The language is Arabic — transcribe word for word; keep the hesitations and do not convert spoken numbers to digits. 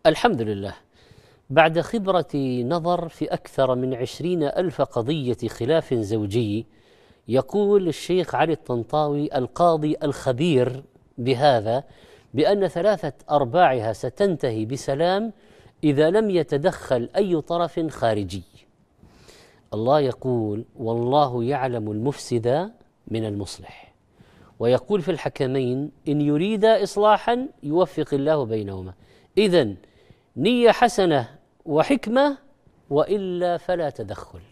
الحمد لله. بعد خبرة نظر في أكثر من عشرين ألف قضية خلاف زوجي، يقول الشيخ علي الطنطاوي القاضي الخبير بهذا بأن ثلاثة أرباعها ستنتهي بسلام إذا لم يتدخل أي طرف خارجي. الله يقول: والله يعلم المفسد من المصلح، ويقول في الحكمين: إن يريدا إصلاحا يوفق الله بينهما. إذن نية حسنة وحكمة، وإلا فلا تدخل.